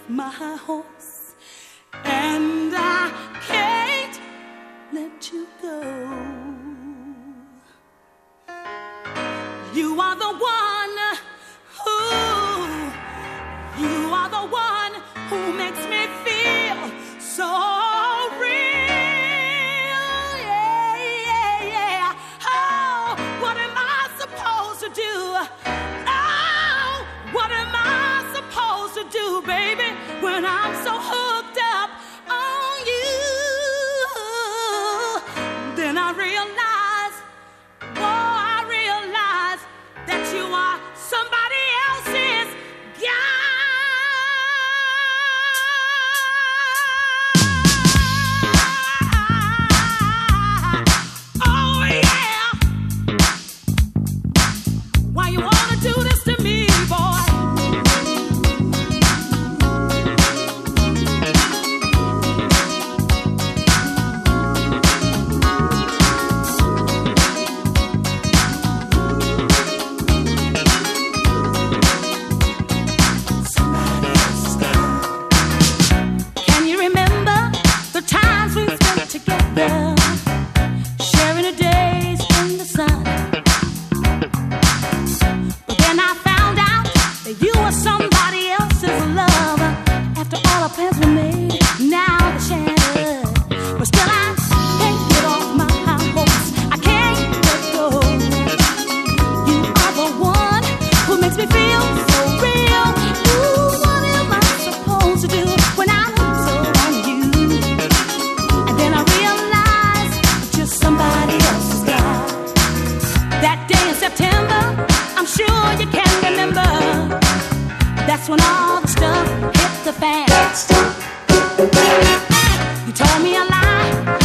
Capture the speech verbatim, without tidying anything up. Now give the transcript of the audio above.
my horse, and I can't let you go. You are the one who, you are the one who makes me feel so real. Yeah, yeah, yeah. Oh, what am I supposed to do? Oh, what am I supposed to do, baby, when I'm so hooked up on you? Then I realize, oh, I realize that you are somebody else's guy. Oh, yeah. Why you wanna do this to me, boy? Can you remember the times we spent together, sharing the days in the sun? But then I found out that you were somebody else's love. After all our plans were made, now they're shattered. But still I can't get off my high horse. I can't let go. You are the one who makes me feel so real. Ooh, what am I supposed to do when I'm so on you? And then I realize that you're somebody else's guy. That day in September, I'm sure you can remember. That's when all the stuff hit the fan. You told me a lie,